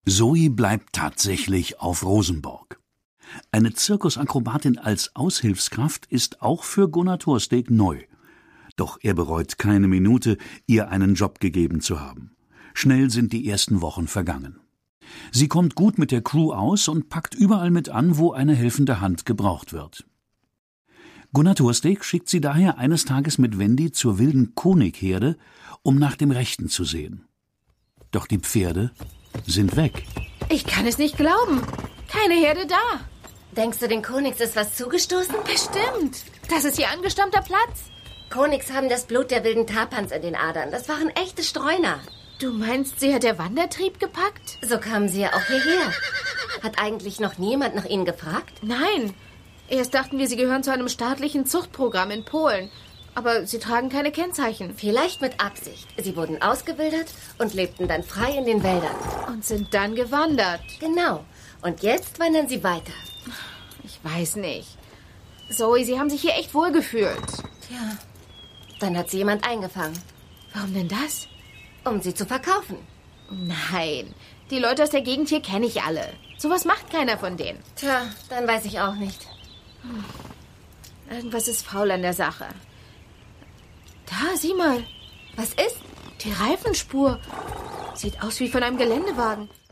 Zoe bleibt tatsächlich auf Rosenborg. Eine Zirkusakrobatin als Aushilfskraft ist auch für Gunnar Thorsteg neu. Doch er bereut keine Minute, ihr einen Job gegeben zu haben. Schnell sind die ersten Wochen vergangen. Sie kommt gut mit der Crew aus und packt überall mit an, wo eine helfende Hand gebraucht wird. Gunnar Thorsteg schickt sie daher eines Tages mit Wendy zur wilden Konigherde, um nach dem Rechten zu sehen. Doch die Pferde sind weg. Ich kann es nicht glauben. Keine Herde da. Denkst du, den Konigs ist was zugestoßen? Bestimmt. Das ist ihr angestammter Platz. Konigs haben das Blut der wilden Tapans in den Adern. Das waren echte Streuner. Du meinst, sie hat der Wandertrieb gepackt? So kamen sie ja auch hierher. Hat eigentlich noch niemand nach ihnen gefragt? Nein. Erst dachten wir, sie gehören zu einem staatlichen Zuchtprogramm in Polen. Aber sie tragen keine Kennzeichen. Vielleicht mit Absicht. Sie wurden ausgebildet und lebten dann frei in den Wäldern. Und sind dann gewandert. Genau. Und jetzt wandern sie weiter. Ich weiß nicht. Zoe, sie haben sich hier echt wohlgefühlt. Tja, dann hat sie jemand eingefangen. Warum denn das? Um sie zu verkaufen. Nein, die Leute aus der Gegend hier kenne ich alle. Sowas macht keiner von denen. Tja, dann weiß ich auch nicht. Irgendwas ist faul an der Sache. Da, sieh mal. Was ist? Die Reifenspur. Sieht aus wie von einem Geländewagen.